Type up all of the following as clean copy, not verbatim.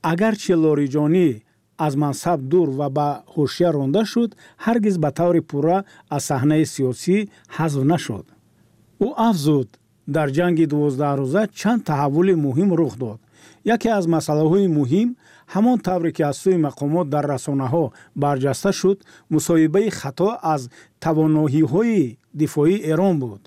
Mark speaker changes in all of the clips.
Speaker 1: агарчи лориҷонӣ аз мансаб дур ва ба ҳушия ронда шуд, ҳаргиз ба таври пурра аз саҳнаи сиёсӣ ҳазф нашуд. ӯ афзуд, дар ҷанги 12-рӯза чанд таҳаввули муҳим рух дод. яке аз масъалаҳои муҳим, ҳамон тавре ки аз сӯи мақомот дар расонаҳо барҷаста шуд, мусоҳибаи хато аз тавоноиҳои дифоии Эрон буд.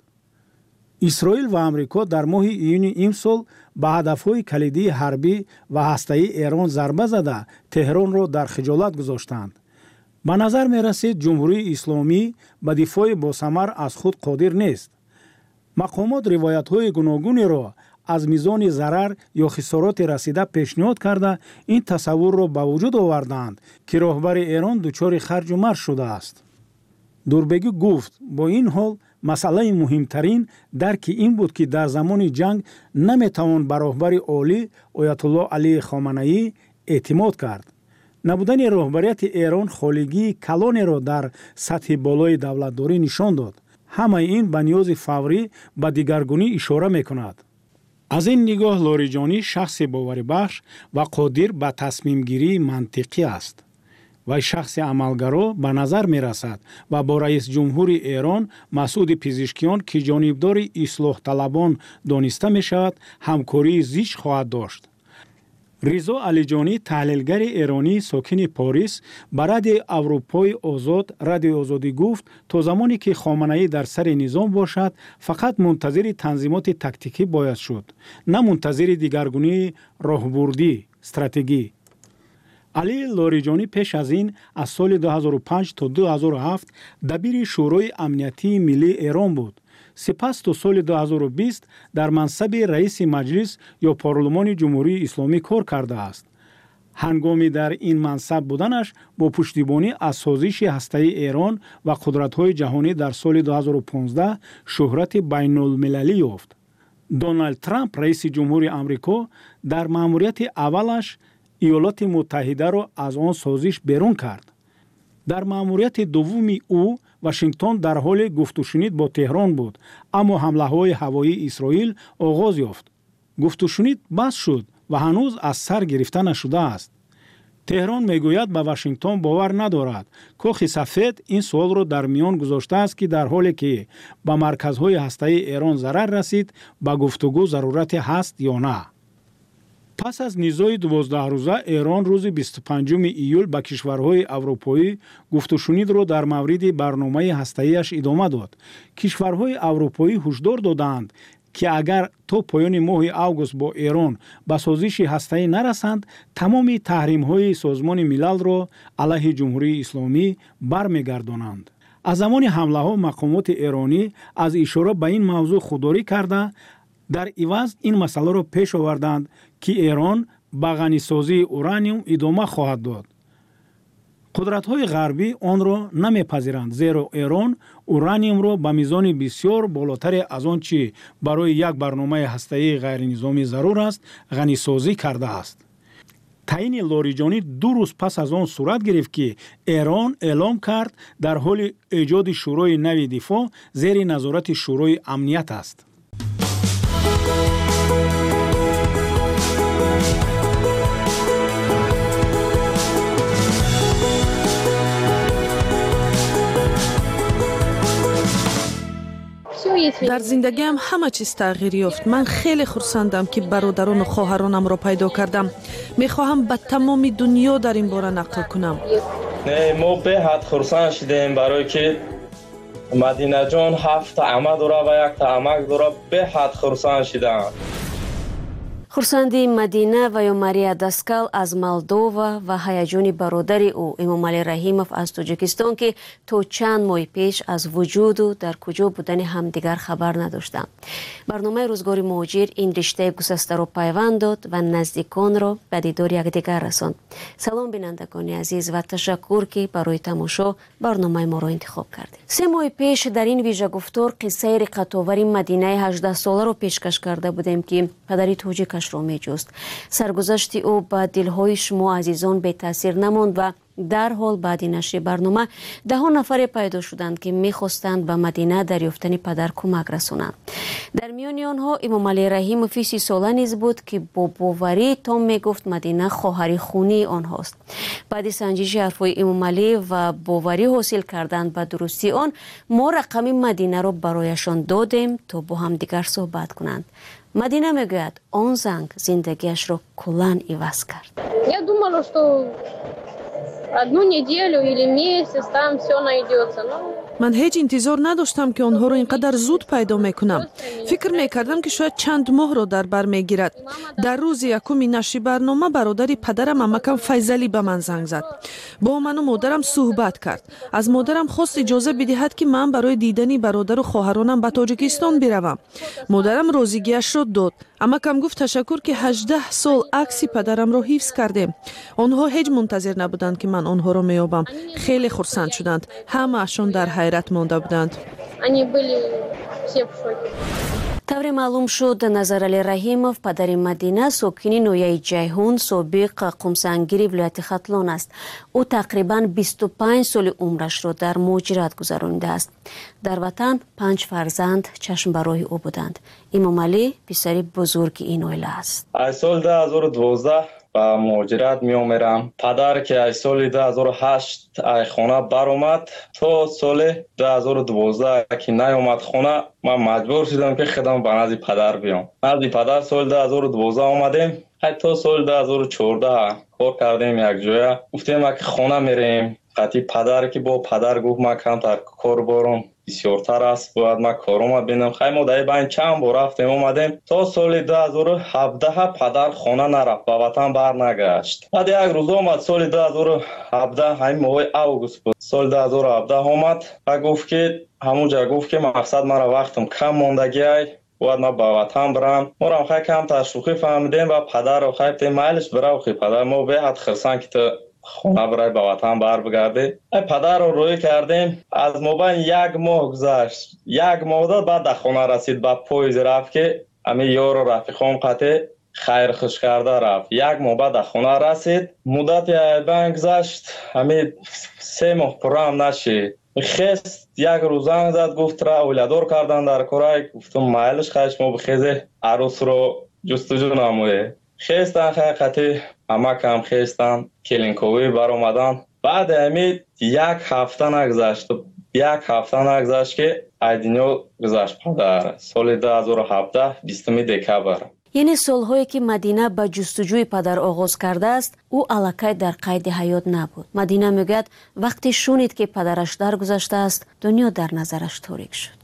Speaker 1: исроил ва амрико дар моҳи июни имсол ба ҳадафҳои калидии ҳарбӣ ва ҳастаии Эрон зарба зада, Теҳронро дар хиҷолат гузоштанд. ба назар мерасид, ҷумҳурии исломӣ ба дифои босамар аз худ қодир нест. мақомот ривоятҳои гуногунеро аз мизони зарар ё хисороти расида пешниҳод карда, ин тасаввурро ба вуҷуд оварданд, ки роҳбари Эрон дучори харҷу марҷ шудааст. Дурбегӣ гуфт, бо ин ҳол масъалаи муҳимтарин дарки ин буд, ки дар замони ҷанг наметавон ба роҳбари олӣ Оятуллоҳ Алии Хоманаӣ эътимод кард. набудани роҳбарияти Эрон холигии калонеро дар сатҳи болои давлатдорӣ нишон дод. ҳамаи ин ба ниёзи фаврӣ ба дигаргунӣ ишора мекунад. аз ин нигоҳ лориҷонӣ шахси боварибахш ва қодир ба тасмимгирии мантиқӣ аст. вай шахси амалгаро ба назар мерасад ва бо раисҷумҳури Эрон Масъуди Пизишкиён, ки ҷонибдори ислоҳталабон дониста мешавад, ҳамкории зич хоҳад дошт. ризо алиҷонӣ, таҳлилгари эронӣ сокини Порис, ба Радиои Аврупои Озод Радиои Озодӣ гуфт, то замоне ки Хоманаӣ дар сари низом бошад, фақат мунтазири танзимоти тактикӣ бояд шуд, на мунтазири дигаргунии роҳбурдӣ стратегӣ. Алии Лориҷонӣ пеш аз ин аз соли 2005 то 2007 дабири Шӯрои Амниятии Миллии Эрон буд. сипас то соли 2020 дар мансаби раиси маҷлис ё Парлумони Ҷумҳурии Исломӣ кор кардааст. ҳангоми дар ин мансаб буданаш бо пуштибонӣ аз созиши ҳастаии Эрон ва қудратҳои ҷаҳонӣ дар соли 2015 шӯҳрати байнулмилалӣ ёфт. Дональд Трамп, раиси ҷумҳури Амрико, дар маъмурияти аввалаш Иёлоти Муттаҳидаро аз он созиш берун кард. дар маъмурияти дуввуми ӯ, Вашингтон дар ҳоли гуфтушунид бо Теҳрон буд, аммо ҳамлаҳои ҳавоии Исроил оғоз ёфт. гуфтушунид бас шуд ва ҳанӯз аз сар гирифта нашудааст. Теҳрон мегӯяд ба Вашингтон бовар надорад. Кохи сафед ин суолро дар миён гузоштааст, ки дар ҳоле ки ба марказҳои ҳастаии Эрон зарар расид, ба гуфтугӯ зарурате ҳаст ё на. пас аз низои 12-рӯза, Эрон рӯзи 25 июл ба кишварҳои аврупоӣ гуфтушунидро дар мавриди барномаи ҳастаияш идома дод. кишварҳои аврупоӣ ҳушдор доданд, ки агар то поёни моҳи август бо Эрон ба созиши ҳастаӣ нарасанд, тамоми таҳримҳои Созмони Милалро алайҳи Ҷумҳурии Исломӣ бармегардонанд. аз замони ҳамлаҳо мақомоти эронӣ аз ишора ба ин мавзӯъ худдорӣ карда, дар иваз ин масъаларо пеш оварданд, ки Эрон ба ғанисозии ураниум идома хоҳад дод. қудратҳои ғарбӣ онро намепазиранд, зеро Эрон ураниумро ба мизони бисёр болотаре аз он чӣ барои як барномаи ҳастаии ғайринизомӣ зарур аст, ғанисозӣ кардааст. таъини Лориҷонӣ 2 рӯз пас аз он сурат гирифт, ки Эрон эълом кард дар ҳоли эҷоди шӯрои нави дифоъ зери назорати шӯрои амният аст.
Speaker 2: дар зиндагиам ҳама чиз тағйир ёфт. ман хеле хурсандам, ки бародарону хоҳаронамро пайдо кардам. мехоҳам ба тамоми дунё дар ин бора нақл кунам.
Speaker 3: мо беҳад хурсанд шудем, барое ки Мадинаҷон 7 ама дора ва 1 амак дора. беҳад хурсанд шудам.
Speaker 4: хурсандии Мадина ва ё Мария Даскал аз Молдова ва ҳаяҷони бародари ӯ Эмомалӣ Раҳимов аз Тоҷикистон, ки то чанд моҳи пеш аз вуҷуду дар куҷо будани ҳамдигар хабар надоштанд. барномаи рӯзгори муҳоҷир ин риштаи гусастаро пайванд дод ва наздиконро ба дидори якдигар расонд. салом бинандагони азиз ва ташаккур, ки барои тамошо барномаи моро интихоб кардед. 3 моҳи пеш дар ин вижагуфтор қиссаи риқатовари Мадинаи 18-соларо пешкаш карда будем, ки падари тоҷикаш ро меҷуст. саргузашти ӯ ба дилҳои шумо азизон бетаъсир намонд ва در حال بعد نشر برنامه ده نفر پیدا شدند که می‌خواستند به مدینه در یافتن پدر کمک رسانند. در میان آنها امام علی رحیموف 30 ساله نیز بود که با باوری تام میگفت مدینه خواهر خونی آنهاست. بعد سنجش حرفهای امام علی و باوری حاصل کردن به درستی آن، ما رقم مدینه را برایشان دادیم تا با هم دیگر صحبت کنند. مدینه میگوید آن زنگ زندگیش را کلاً عوض کرد.
Speaker 5: Я думала, что одну неделю или месяц там все найдется.
Speaker 2: من هیچ انتظار نداشتم که آنها را اینقدر زود پیدا میکنم. فکر میکردم که شاید چند ماه را در بر میگیرد. در روز یکم نشر برنامه برادری پدرم عمکم فیضلی به من زنگ زد. با من و مادرم صحبت کرد. از مادرم خواست اجازه بدهد که من برای دیدن برادر و خواهرانم به تاجیکستان بروم. مادرم راضیگیش را داد. عمکم گفت تشکر که 18 سال عکس پدرم را حفظ کردیم. آنها هیچ منتظر نبودند که من آنها را میابم. خیلی خرسند شدند. همه اشون در حیرت مانده بودند.
Speaker 4: طور معلوم شد نظرعلی رحیموف پدر مدینه ساکن نویه جیهون سابق قمسنگیری ولایت ختلان است. او تقریبا 25 سال عمرش را در مهاجرت گذرانیده است. در وطن 5 فرزند چشم برای او بودند. امام علی پسر بزرگ این عائله است.
Speaker 3: از سال 2012 با مهاجرت می آمدم. پدر که از سال 2008 از خانه برآمد تا سال 2012 که نیامد خانه، من مجبور شدم که خودم به نزد پدر بیام. نزد پدر سال 2012 آمدیم. حتی سال 2014 کار کردیم یک جای. گفتیم که خانه میریم. قطعی پدر که با پدر گفت من کمتر کار بارم بسیارتر است، باید من کارم ببینم. خیلی ما در بین چند بار رفتیم اومدیم تا سال 2017 پدر خانه نرفت، به وطن برنگشت. بعد یک روز آمد سال 2017 همین ماه اوگوست بود. سال 2017 آمد و گفت که همونجا گفت که مقصد مرا وقتم کم ماندگی باید ما به وطن برم. ما را خیلی کم تشویقی فهمیدیم و پدر رو خیلی میلش برای خیلی پدر ما به حد خرسان که تو خونه برای به وطن بر بگرده. پدر رو روی کردیم. از مابین 1 ماه گذشت. 1 ماه داد بعد در خونه رسید. با پویز رفت که همین یار و رفیقام قطع خیر خوش کرده رفت. 1 ماه بعد در خونه رسید. مدت بین گذشت. همین 3 ماه پرام نشید. خست 1 روز زنگ زد گفت را اولادور کردن در کرای. گفتم مایلش خیش ما بخیزه عروس رو جستجو نمویه. خستن خیلی قطعی عمکم خستن کلینکوی بر اومدن. بعد همین 1 هفته نگذشت. 1 هفته نگذشت که ایدینو گذشت پدر. سال 2017 20 دکبر.
Speaker 4: یعنی سالهایی که مدینه به جستجوی پدر آغاز کرده است، او الکی در قید حیات نبود. مدینه میگوید وقتی شنید که پدرش درگذشته است، دنیا در نظرش تاریک شد.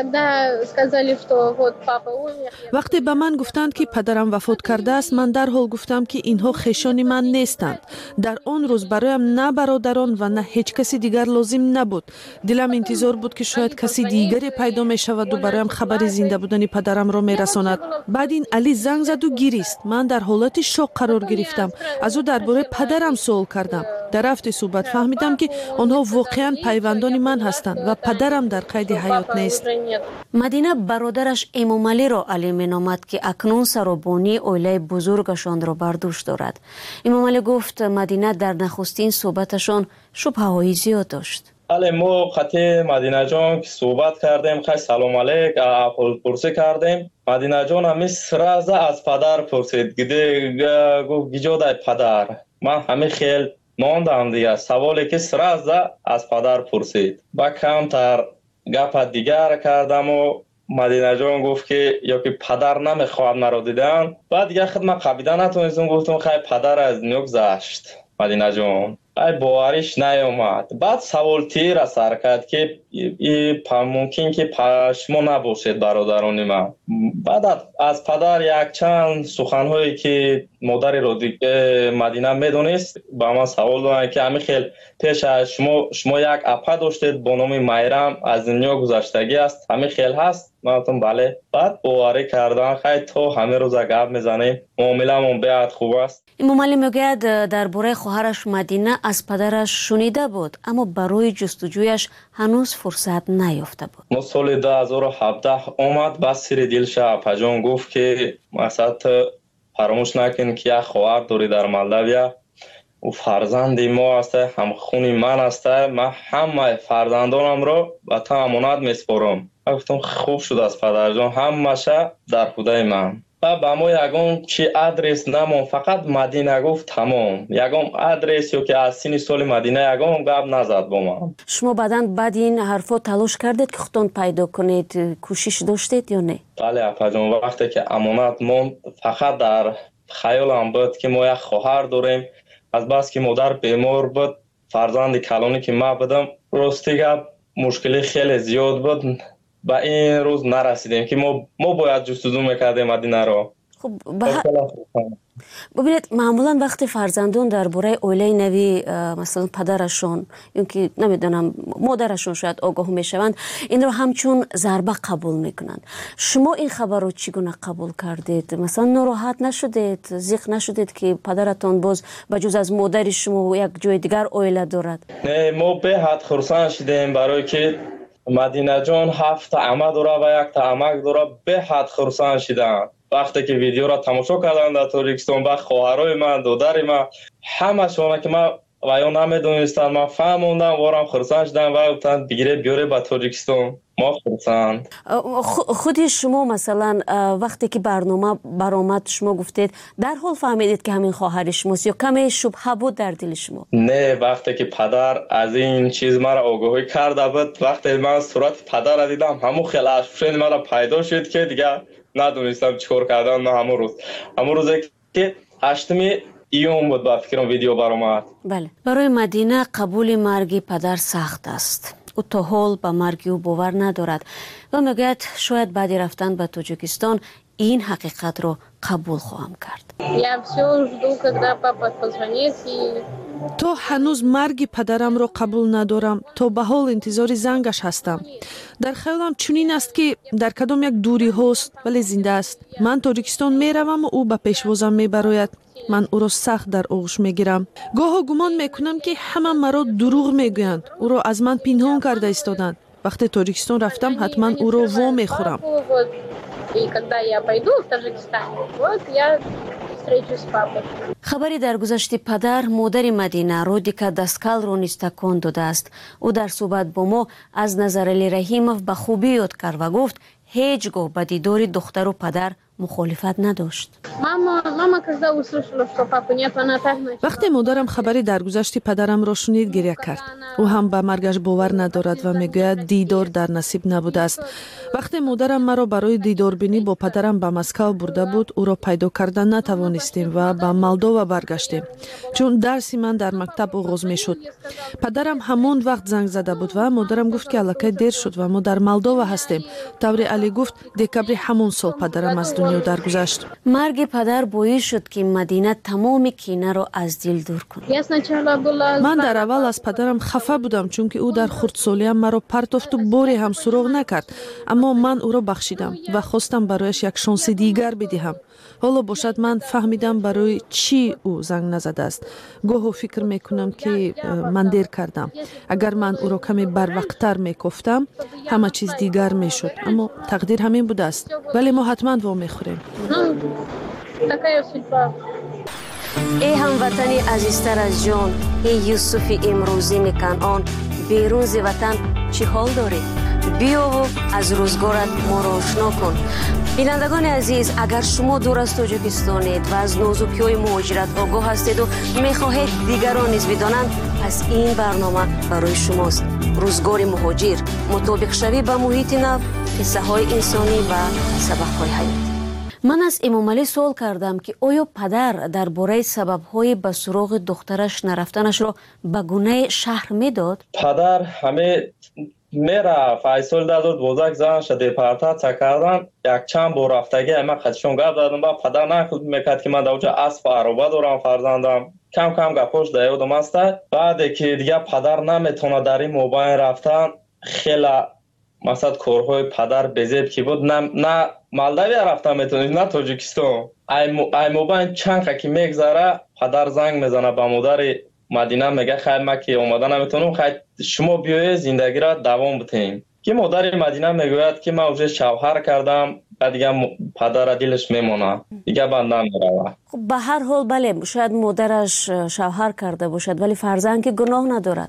Speaker 2: وقتی به من گفتند که پدرم وفات کرده است، من در حال گفتم که اینها خویشان من نیستند. در آن روز برایم نه برادران و نه هیچ کسی دیگر لازم نبود. دلم انتظار بود که شاید کسی دیگری پیدا می شود و برایم خبر زنده بودن پدرم را می رساند. بعد این علی زنگ زد و گریست. من در حالت شوک قرار گرفتم. از او درباره پدرم سوال کردم. در رفت صحبت فهمیدم که آنها واقعا پیوندان من هستند و پدرم در قید حیات نیست.
Speaker 4: مدینه برادرش امام علی را علی مینامد که اکنون سرابانی عائله بزرگشان را بر دوش دارد. امام علی گفت مدینه در نخستین صحبتشان شبهه‌های زیاد داشت.
Speaker 3: بله ما خطی مدینه جان که صحبت کردیم، خیلی سلام علیک احوال پرسی کردیم. مدینه جان همی سرازه از پدر پرسید. گفت گیجاده پدر. من همی خیلی ماندم دیگه. سوالی که سرازه از پدر پرسید. با کمتر گپ دیگر کردم و مدینه جان گفت که یا که پدر نمیخواد مرا دیدن. بعد دیگه خدمت قبیده نتونستم. گفتم خیلی پدر از دنیا گذشت مدینه جان. باوریش نیامد. بعد سوال تیر سر کرد که ممکن که شما نباشید برادران من. بعد از پدر یک چند سخنهایی که مادر رو مدینه میدونست با من سوال دادن که همین خیلی پیش از شما یک اپا داشتید با نام میرم از دنیا گذشتگی است، همین خیلی هست؟ من گفتم بله. بعد باوری کردن خیلی تو همه روز گپ میزنیم، معامله‌مون بیاد خوب است.
Speaker 4: امام علی میگوید درباره خواهرش مدینه از پدرش شنیده بود اما برای جستجویش هنوز فرصت نیافته بود.
Speaker 3: ما سال 2017 اومد با سری دلش اپا جان گفت که مثلا فراموش نکن که یک خواهر داری در مالداویا او فرزندی ما است، هم خونی من است. من همه فرزندانم را به تو امانت میسپارم. گفتم خوب شد از پدر جان، همه‌شه در خدای من. با ما یگان چی آدرس نمون، فقط مدینه گفت تمام. یگان آدرس یا که از سین سال مدینه یگان گپ نزد با من.
Speaker 4: شما بعد این حرفا تلاش کردید که خودتون پیدا کنید؟ کوشش داشتید یا نه؟
Speaker 3: بله اپا جان، وقتی که امانت موند فقط در خیالم بود که ما یک خواهر داریم. از بس که مادر بیمار بود، فرزند کلانی که ما بودم، راستی گپ مشکلی خیلی زیاد بود. با این روز نرسیدیم که ما باید جستجو میکردیم مدینه رو.
Speaker 4: خب ببینید، معمولا وقتی فرزندان درباره اویله نوی مثلا پدرشون یا که نمیدونم مادرشون شاید آگاه میشوند، این رو همچون ضربه قبول میکنند. شما این خبر رو چگونه قبول کردید؟ مثلا ناراحت نشدید؟ زیق نشدید که پدرتون باز بجز از مادر شما یک جای دیگر اویله دارد؟
Speaker 3: نه، ما به حد خرسند شدیم برای که مدینه جان 7 عمه داره و 1 عمک داره. به حد خرسند شدن وقتی که ویدیو را تماشا کردن در تاجیکستان. با خواهرای من، دادر من، همه شما که من و یا نمیدونستم، من فهموندم وارم خرسند شدن و گفتن بگیره بیاره به تاجیکستان. ما خرسند.
Speaker 4: خودی شما مثلا وقتی که برنامه برآمد شما گفتید در حال فهمیدید که همین خواهر شماست یا کمی شبهه بود در دل شما؟
Speaker 3: نه، وقتی که پدر از این چیز مرا آگاهی کرده بود، وقتی من صورت پدر را دیدم، همون خیلی افشین مرا پیدا شد که دیگه ندونستم چیکار کردن. من همون روزی که 8 ایون بود با فکرم ویدیو برآمد.
Speaker 4: بله، برای مدینه قبول مرگ پدر سخت است. او تا حال به مرگ او باور ندارد و میگوید شاید بعد رفتن به تاجیکستان این حقیقت رو قبول خواهم کرد.
Speaker 2: تو هنوز مرگ پدرم رو قبول ندارم. تو به حال انتظار زنگش هستم. در خیالم چنین است که در کدام یک دوری هست ولی زنده است. من تاجیکستان میروم و او به پیشوازم میبراید. من او را سخت در آغوش میگیرم. گاه گمان میکنم که همه مرا دروغ میگویند. او را از من پنهان کرده ایستادند. وقتی تاجیکستان رفتم حتما او را وا میخورم.
Speaker 4: خبری در گذشت پدر مادر مدینه رودیکا داسکال رو نیز تکان داده است. او در صحبت با ما از نظر علی رحیموف به خوبی یاد کرد و گفت هیچگاه به دیدار دختر و پدر مخالفت نداشت.
Speaker 2: وقتی مادرم خبری درگذشت پدرم را شنید گریه کرد. او هم به مرگش باور ندارد و میگوید دیدار در نصیب نبوده است. وقتی مادرم مرا برای دیدار بینی با پدرم به مسکو برده بود، او را پیدا کردن نتوانستیم و به مالدووا برگشتیم، چون درسی من در مکتب آغاز میشد. پدرم همون وقت زنگ زده بود و مادرم گفت که الکی دیر شد و ما در مالدووا هستیم. طوری علی گفت دکبر همون سال پدرم از دنیا درگذشت.
Speaker 4: مرگ پدر باعث شد که مدینه تمام کینه را از دل دور کند.
Speaker 2: من در اول از پدرم خفه بودم چون که او در خردسالیم مرا پرتافت و باری هم سراغ نکرد، اما من او را بخشیدم و خواستم برایش یک شانس دیگر بدهم. حالا باشد من فهمیدم برای چی او زنگ نزده است. گاهی فکر میکنم که من دیر کردم. اگر من او را کمی بروقتر میگفتم همه چیز دیگر میشد، اما تقدیر همین بوده است. ولی ما حتما وا میخوریم.
Speaker 4: ای هموطنی عزیزتر از جان، ای یوسف امروزی کنعان، بیرون ز وطن چی حال داری؟ بیا و از روزگارت ما را آشنا کن. بینندگان عزیز، اگر شما دور از تاجیکستانید و از نازکی‌های مهاجرت آگاه هستید و میخواهید دیگران نیز بدانند، پس این برنامه برای شماست. روزگار مهاجر، مطابق شوی به محیط نو، قصه های انسانی و سبق های حیاتی. من از امام علی سوال کردم که آیا پدر درباره سبب‌های به سراغ دخترش نرفتنش را به گونه شهر میداد؟
Speaker 3: پدر همه میرفت. ایسال دادود بوزک زن شده پرتات کردن. یک چند بار رفتگی من خودشون گپ دادم با پدر نکرد میکرد که من دوجه اسب عربه دارم فرزندم. کم کم گپاش دیادم است. بعد که دیگه پدر نمیتونه در این موبایل رفتن، خیلی مثلا کارهای پدر بزیب که بود نه مالداوی رفتن میتونید نه تاجیکستان. ای موبایل چند که میگذره پدر زنگ میزنه به مادر مدینه میگه خیر ما که اومدن نمیتونم، خیر شما بیایید زندگی را دوام بدیم. که مادر مدینه میگوید که من уже شوهر کردم و دیگه پدر دلش میمونه دیگه بند نمیره.
Speaker 4: خب به هر حال بله شاید مادرش شوهر کرده باشد ولی فرزند که گناه ندارد.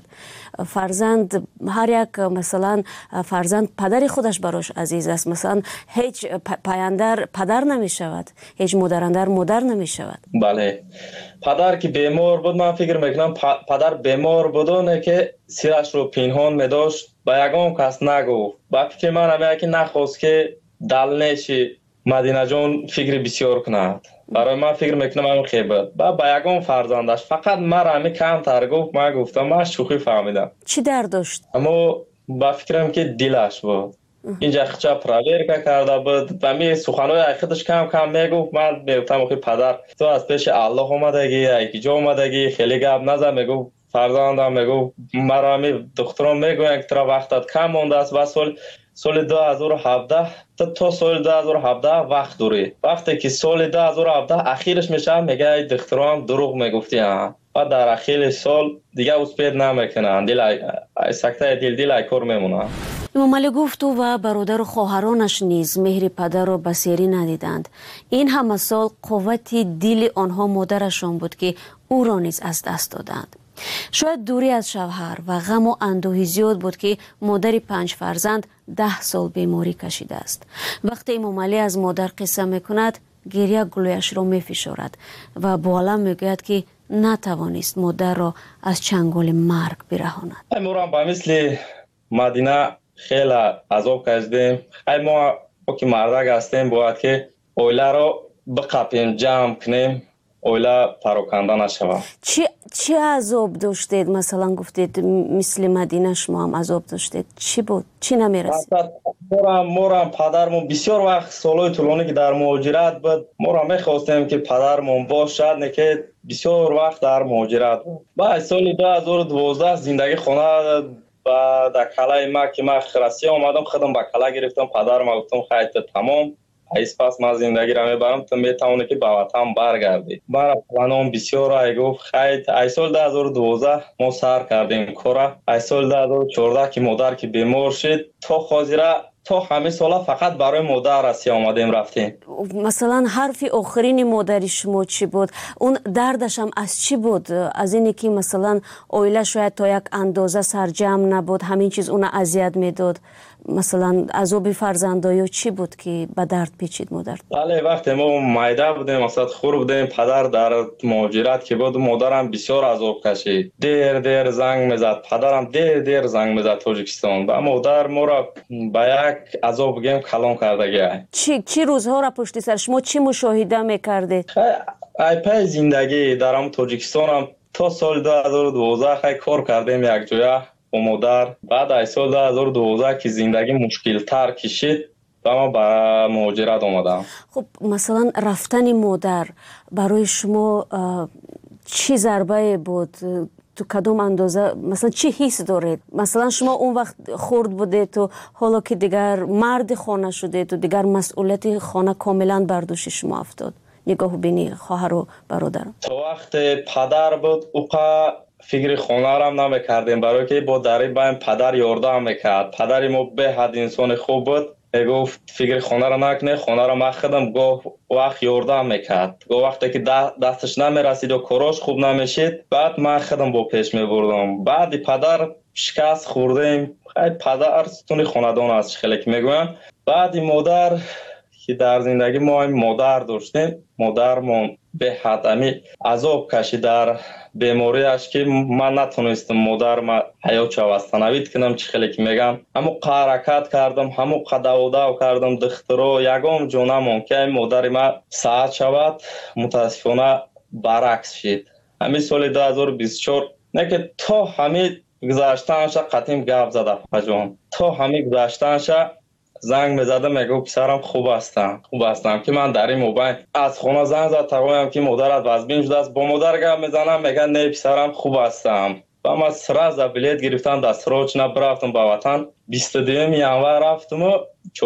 Speaker 4: فرزند هر یک مثلا فرزند پدر خودش براش عزیز است. مثلا هیچ پایندر پدر نمی شود، هیچ مادراندر مادر نمی شود.
Speaker 3: بله پدر که بیمار بود من فکر میکنم پدر بیمار بودونه که سیرش رو پنهان میداشت با یگام کس نگفت. با فکر من همه که نخواست که دلنشی مدینه جان فکر بسیار کند. برای من فکر میکنم همین خیبت با یگام فرزندش فقط من همه کم تر گفت. من گفتم من شوخی فهمیدم.
Speaker 4: چی درد داشت؟
Speaker 3: اما با فکرم که دلش بود اینجا خچا پراویر کرده بود و می سخنهای خودش کم کم میگفت. من میگفتم که پدر تو از پیش الله اومدگی یکی جا اومدگی خیلی گپ نزن. میگفت فرزندم میگفت مرا می دخترم میگوین که ترا وقتت کم مونده است و سال 2017 تا سال 2017 وقت دوری. وقتی که سال 2017 اخیرش میشه میگه دخترم دروغ میگفتی ها و در اخیر سال دیگه اسپید نمیکنن دل سکته دل کار میمونه.
Speaker 4: امام علی گفت او و برادر و خواهرانش نیز مهر پدر را بسیاری ندیدند. این همه سال قوت دل آنها مادرشان بود که او را نیز از دست دادند. شاید دوری از شوهر و غم و اندوهی زیاد بود که مادر 5 فرزند 10 سال بیماری کشیده است. وقتی امام علی از مادر قصه میکند گریه گلویش را میفشارد و با علم میگوید که نتوانست مادر را از چنگال مرگ برهاند.
Speaker 3: ما با مثل مدینه خیلی عذاب کشیدیم. ما که مردک هستیم باید که اویله را بقپیم جمع کنیم اویله پراکنده نشود.
Speaker 4: چی عذاب داشتید؟ مثلا گفتید مثل مدینه شما هم عذاب داشتید. چی بود؟ چی نمیرسید؟
Speaker 3: مورم پدرمون بسیار وقت سالهای طولانی که در مهاجرت بود مورم میخواستیم که پدرمون باشد نه که بسیار وقت در مهاجرت بود. بعد سال 2012 زندگی خانه و در کلای ما که من خرسی آمدم خودم با کلا گرفتم. پدرم گفتم خیلی تمام ایس پس من زندگی را میبرم تو میتونی که به وطن برگردی. برای پلانم بسیار ای گفت خیلی ای سال 2012 ما سر کردیم کارا. ای سال 2014 که مادر که بیمار شد تا خاطره تا همه سالا فقط برای مادر رسی آمدیم رفتیم.
Speaker 4: مثلا حرف آخرین مادر شما چی بود؟ اون دردش هم از چی بود؟ از اینی که مثلا اویله شاید تا یک اندازه سرجم نبود همین چیز اون اذیت میداد؟ مثلا عذاب فرزندایی چی بود که به درد پیچید مادر؟
Speaker 3: بله وقتی ما مایده بودیم مثلا خور بودیم پدر در مهاجرت که بود مادرم بسیار عذاب کشید. دیر زنگ میزد پدرم دیر زنگ میزد تاجیکستان و مادر ما را به یک عذاب گیم کلام کرده. چی
Speaker 4: روزها را پشت سر شما چی مشاهده میکردید؟
Speaker 3: ای پای زندگی در تاجیکستان هم تا سال 2012 خیلی کار کردیم یک جایه با مادر. بعد از سال 2012 که زندگی مشکل تر کشید و ما برای مهاجرت آمدم.
Speaker 4: خب مثلا رفتن مادر برای شما چی ضربه بود؟ تو کدوم اندازه مثلا چی حس دارید؟ مثلا شما اون وقت خرد بودید تو حالا که دیگر مرد خانه شدید تو دیگر مسئولیت خانه کاملا بر دوش شما افتاد. نگاه بینی خواهر و برادر.
Speaker 3: تو وقت پدر بود اوقا فکر خانه را هم نمیکردیم برای که با دری بایم پدر یاردم میکرد. پدر ما به حد انسان خوب بود. گفت فکر خانه را نکنه خانه را مخدم گفت وقت یاردم میکرد. گفت وقتی که دستش نمیرسید و کاراش خوب نمیشید بعد من خودم با پیش میبردم. بعد پدر شکست خوردیم. خیلی پدر ستون خاندان است خیلی که میگویم. بعد مادر که در زندگی ما مادر داشتیم مادرمون به حد امی عذاب کشید در بیماریش که من نتونستم مادر ما حیات شوستنوید کنم چی خیلی که میگم همو حرکت کردم همو قداوداو کردم دخترو یگام جونمون که مادر ما ساعت شود متاسفانه برعکس شد. همین سال 2024 نه که تا همین گذاشتنش قطعیم گپ زده جان تا همین گذاشتنش زنگ میزدم میگو پسرم خوب هستم که من در این موبایل از خونه زنگ زد تقویم که مادرت وزبین شده است با مادر گپ میزنم میگن نه پسرم خوب هستم و من سراز بلیت گرفتم دست روچ برفتم به وطن 22 ینور رفتم و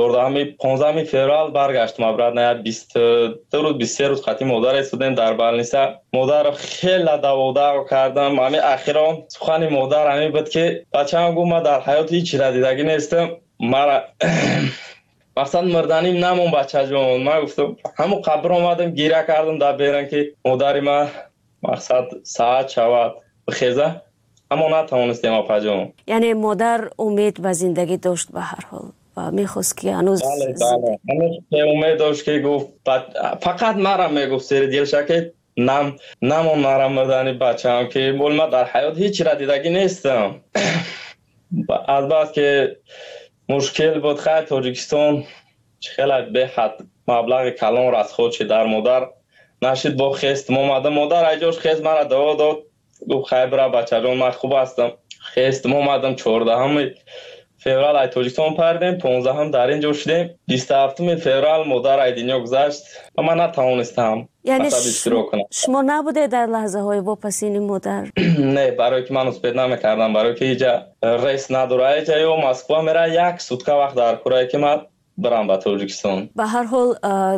Speaker 3: 15 فوریه برگشتم برات نه 22 روز 23 روز خاطی مادر استودنت در بالنیسا مادر خیلی داودا کردم. همین اخیرا سخن مادر همین بود که بچه‌ام گفت من در حیات هیچ را دیدگی نیستم مرا مقصد مردنیم نمون بچه جون. من گفتم همون قبر آمدم گیره کردم در بیرن که مادری ما مقصد ساعت شود بخیزه، اما نتوانستیم اپا جون.
Speaker 4: یعنی مادر امید و زندگی داشت به هر حال و میخواست که هنوز
Speaker 3: بله هنوز امید داشت که گفت فقط مرا میگفت سر دلش که نمون مرا مردنی بچه هم که بول ما در حیات هیچ را دیدگی نیستم. البته که مشکل بود خیلی تاجیکستان خیلی به حد مبلغ کلان را از خودش در مادر نشید با خست مادر ایجاش خست مرا دوا داد گفت خیلی برا بچه جان من خوب هستم. خست اومدم 14 فوریه ای تاجیکستان پردیم، 15 هم در اینجا شدیم، 27 فوریه مادر ای دنیا گذشت و من نتوانستم.
Speaker 4: یعنی شما نبوده در لحظه های واپسین مادر؟
Speaker 3: نه، برای که من اسپید نمیکردم، برای که اینجا ریس نداره، اینجا یا مسکو میره 1 سوتکه وقت در کره که من برم به تاجیکستان.
Speaker 4: به هر حال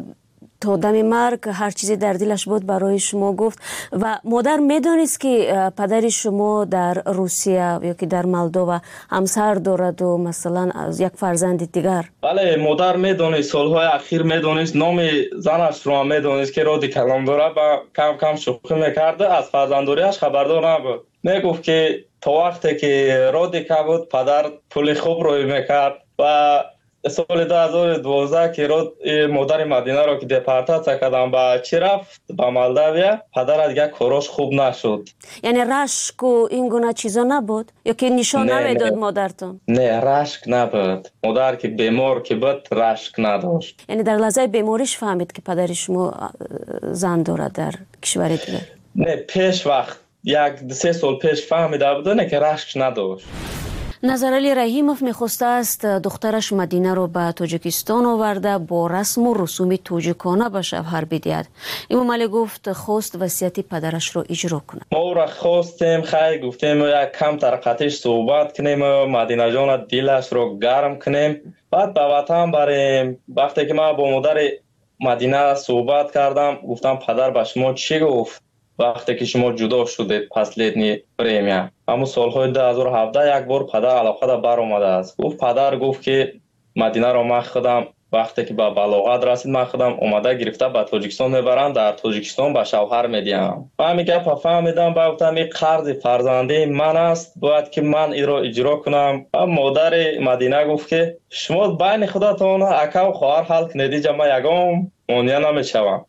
Speaker 4: تا دم مرگ هر چیزی در دلش بود برای شما گفت. و مادر میدونست که پدر شما در روسیه یا که در مولدووا همسر دارد و مثلا از یک فرزند دیگر؟
Speaker 3: بله مادر میدونست، سالهای اخیر میدونست، نام زنش رو میدونست که رادی کلام داره و کم کم شوخی میکرده، از فرزنداریش خبردار نبود. میگفت که تا وقتی که رادی که بود پدر پول خوب روی میکرد و سال 2012 که مادر مدینه را که دپارتاسیا کردن به چی رفت به مولداویا، پدر از یک کاراش خوب نشد.
Speaker 4: یعنی رشک و این گونه چیزا نبود یا که نشان نمیداد مادرتون؟
Speaker 3: نه رشک نبود، مادر که بیمار که بود رشک نداشت.
Speaker 4: یعنی در لحظه بیماریش فهمید که پدر شما زن دارد در کشور دیگر؟
Speaker 3: نه پیش وقت 1-3 سال پیش فهمیده بود نه که رشک نداشت.
Speaker 4: نظرعلی رحیموف میخواسته است دخترش مدینه رو به تاجیکستان آورده با رسم و رسوم تاجیکانه به شوهر بدهد. امام علی گفت خواست وصیت پدرش رو اجرا کنه.
Speaker 3: ما را خواستیم خیلی گفتیم یک کم ترقتش صحبت کنیم، مدینه جان دلش رو گرم کنیم، بعد به وطن بریم. وقتی که من با مادر مدینه صحبت کردم گفتم پدر به شما چی گفت وقتی که شما جدا شدید پس لیدنی پریمیا؟ اما سالهای 2017 یک بار پدر علاقه دا بر اومده است. پدر گفت که مدینه را من خودم وقتی که به بلاغت رسید من خودم اومده گرفته به تاجیکستان میبرم، در تاجیکستان به شوهر میدیم. من میگم فهمیدم با گفتم این قرض فرزندی من است، باید که من این را اجرا کنم. مادر مدینه گفت که شما بین خودتون اکا و خواهر حل کنید، ما یگام مونیا نمیشوم.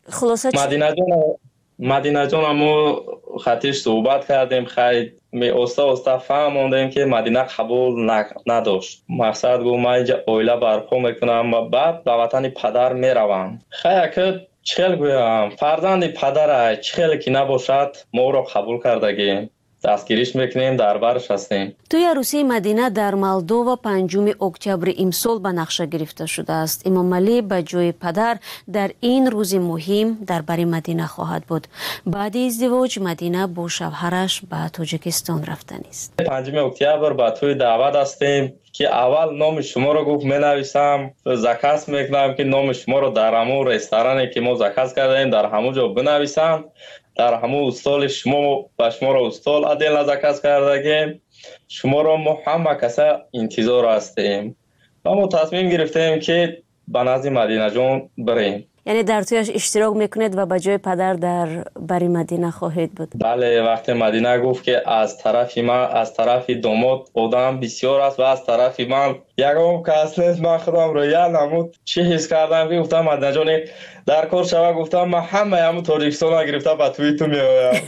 Speaker 3: مدینه جان ما خطیش صحبت کردیم، خیلی استا فهموندیم که مدینه قبول نداشت. مقصد گفت من اینجا اویله برپا میکنم و بعد به وطن پدر میروم. خیلی که چخیل گویم فرزند پدر چخیل که نباشد ما را قبول کردگیم، دستگیریش میکنیم، در برش هستیم.
Speaker 4: توی عروسی مدینه در مولدووا 5 اکتبر امسال به نقشه گرفته شده است. امام علی به جای پدر در این روز مهم در بر مدینه خواهد بود. بعد ازدواج مدینه با شوهرش به تاجیکستان رفتن است.
Speaker 3: 5 اکتبر به توی دعوت هستیم که اول نام شما رو گفت مینویسم، زکس میکنم که نام شما رو در همون رستورانی که ما زکس کردیم در همون جا بنویسم، در همون استال شما و شما را استال عدل نزکست کردگیم، شما را ما همه کسا انتظار هستیم و ما تصمیم گرفتیم که به نزد مدینه جان بریم.
Speaker 4: یعنی در تویش اشتراک میکنید و به جای پدر در بری مدینه خواهید بود؟
Speaker 3: بله، وقتی مدینه گفت که از طرف من از طرف داماد آدم بسیار است و از طرف من یکم کس نیست، من خودم رو یاد نمود چی حس کردم که گفتم مدینه جان در کار شوه، گفتم من همه همون تاجیکستان گرفته به توی تو میایم.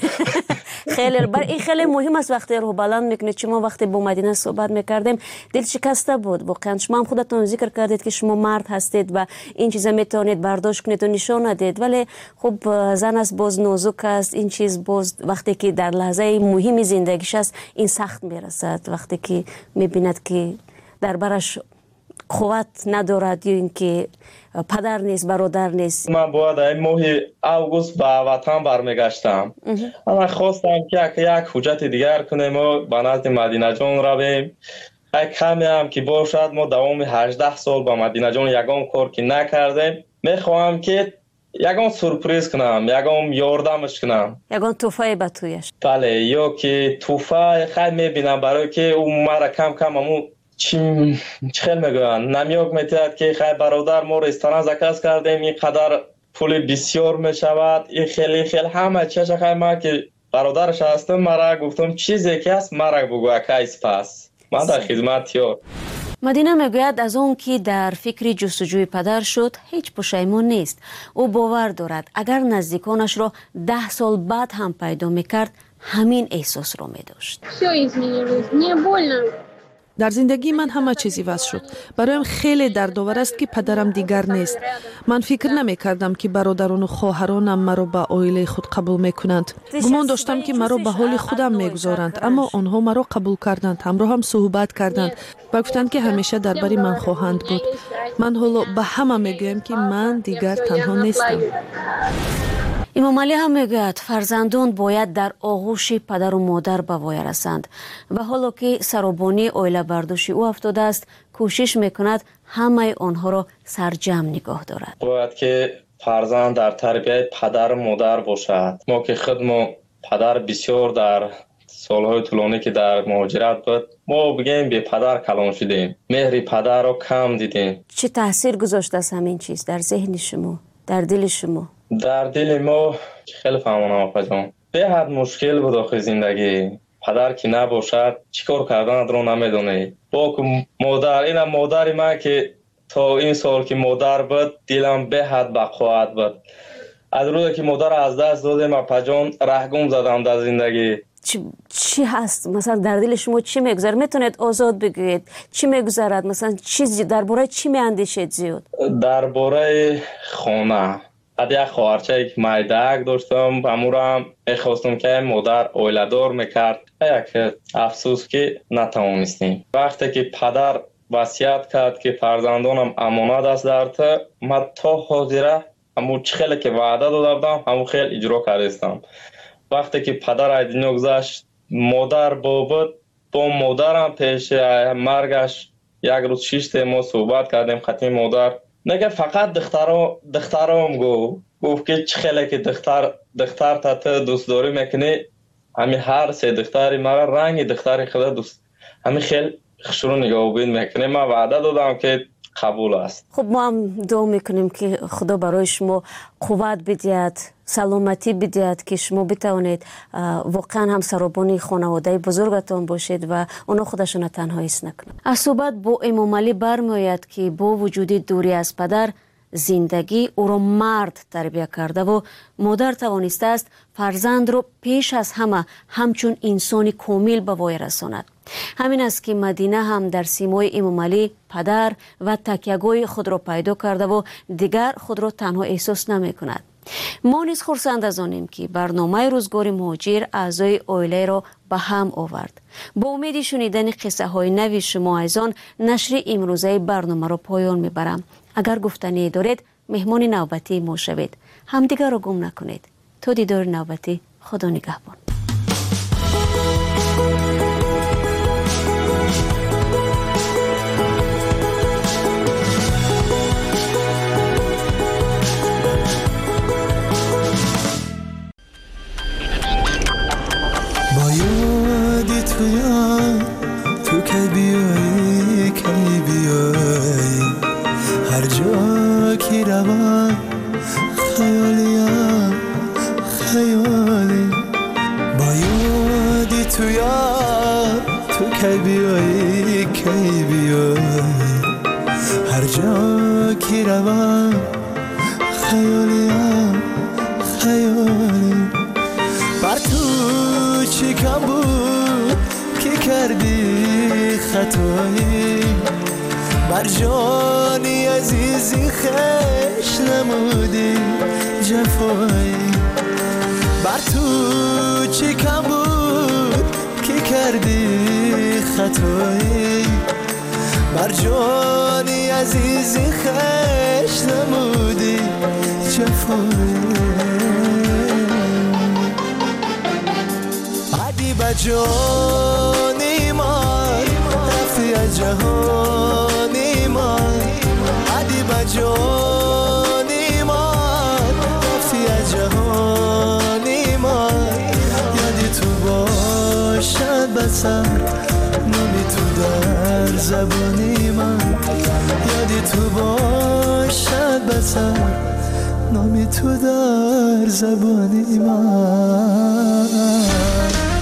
Speaker 4: این خیلی مهم است وقتی رو بلند میکنید. شما وقتی با مدینه صحبت میکردیم دل شکسته بود واقعا. شما هم خودتون ذکر کردید که شما مرد هستید و این چیزا میتونید برداشت کنید و نشان ندید، ولی خب زن است باز نازک است، این چیز باز وقتی که در لحظه مهم زندگیش است این سخت میرسد، وقتی که میبیند که در برش قوت ندارد یا اینکه پدر نیست برادر نیست. من
Speaker 3: باید این ماه اوگوست به وطن برمیگشتم، اما خواستم که یک حجت دیگر کنیم و به نزد مدینه جان رویم. کمی هم که باشد ما دوام 18 سال با مدینه جان یگام کار که نکردیم، میخواهم که یگام سورپریز کنم، یگام یاردمش کنم،
Speaker 4: یگام توفای به تویش.
Speaker 3: بله، یا که توفای خیلی میبینم برای که اون مرا کم کم همون چی خیلی میگویند نمیوک میتید که خیلی برادر ما رستوران زکاز کردیم اینقدر پول بسیار میشود این خیلی همه چیز خیلی ما که برادرش هستم مرا گفتم چیزی که هست مرا بگو کیس پس من در خدمت یار.
Speaker 4: مدینه میگوید از اون که در فکر جستجوی پدر شد هیچ پشیمون نیست. او باور دارد اگر نزدیکانش را 10 سال بعد هم پیدا میکرد همین احساس را میداشت.
Speaker 2: در زندگی من همه چیزی واسه شد. برایم خیلی دردآور است که پدرم دیگر نیست. من فکر نمی کردم که برادران و خواهرانم مرا به عائله خود قبول میکنند. گمان داشتم که مرا به حال خودم میگذارند، اما آنها مرا قبول کردند، همراه هم صحبت کردند و گفتند که همیشه درباره من خواهند بود. من حالا به همه میگویم که من دیگر تنها نیستم.
Speaker 4: امام علی هم میگوید فرزندان باید در آغوش پدر و مادر به وای رسند و حالا که سرابانی عائله برداشت او افتاده است کوشش میکند همه آنها را سرجم نگاه دارد.
Speaker 3: باید که فرزند در تربیت پدر و مادر باشد. ما که خودمون پدر بسیار در سالهای طولانی که در مهاجرت بود ما بگیم به پدر کلان شدیم، مهر پدر را کم دیدیم.
Speaker 4: چه تاثیر گذاشته است همین چیز در ذهن شما، در دل شما؟ در
Speaker 3: دل ما خیلی فهمانم آقا جان به حد مشکل بود آخه زندگی. پدر که نباشد چیکار کردن رو نمیدونه. با مادر اینم مادری من که تا این سال که مادر بود دلم به حد بقوت بود. از روزی که مادر از دست دادم آقا جان رهگم زدم در زندگی.
Speaker 4: چی هست مثلا در دل شما چی میگذره؟ میتونید آزاد بگویید چی میگذرد؟ مثلا چیزی درباره چی میاندیشید زیاد؟
Speaker 3: درباره خانه. بعد یک خواهرچه یک مایدک داشتم امورم میخواستم که مادر عائله‌دار میکرد. یک افسوس که نتوانستیم. وقتی که پدر وصیت کرد که فرزندانم امانت است در تو، من تا حاضره همون خیلی که وعده داده بودم همون خیلی اجرا کردم. وقتی که پدر از دنیا گذشت مادر با مادرم پیش مرگش یک روز 6 ما صحبت کردیم. خطی مادر نگه فقط دخترام گفت که چه خیلی که دختر تا تو دوست داری میکنی همین هر 3 دختری مرا رنگ دختری خدا دوست همین خیلی خشرو نگاه بین میکنه. من وعده دادم که قبول است.
Speaker 4: خب ما هم دعا میکنیم که خدا برای شما قوت بدهد، سلامتی بدهد که شما بتوانید واقعا هم سرابانی خانواده بزرگتان باشید و اونا خودشون تنها حس نکنند. از صحبت با امام علی برمیآید که با وجود دوری از پدر زندگی او را مرد تربیت کرده و مادر توانسته است فرزند را پیش از همه همچون انسانی کامل به وای رساند. همین است که مدینه هم در سیمای امام علی پدر و تکیه‌گاه خود را پیدا کرده و دیگر خود را تنها احساس نمی کند. ما نیز خرسند از آنیم که برنامه روزگار مهاجر اعضای عائله را به هم آورد. با امید شنیدن قصه های نوی شما عزیزان نشر امروزه برنامه را پایان میبرم. اگر گفتنی دارید مهمان نوبتی ما شوید. همدیگر را گم نکنید. تا دیدار نوبتی، خدا نگهبان.
Speaker 6: تو که بیایی هر جا که روم خیالیم با یادی تو که بیایی هر جا که روم خیالیم بر تو چی کم بود که کردی خطایی بر جانی عزیزی خش نمودی جفایی بر تو چی کم بود که کردی خطایی بر جانی عزیزی خش نمودی جفایی عدی با جانی من رفتی از جهانی من عدی با جانی من رفتی از جهانی من یادی تو باشد بسر نامی تو در زبانی من یادی تو باشد بسر نامی تو در زبانی من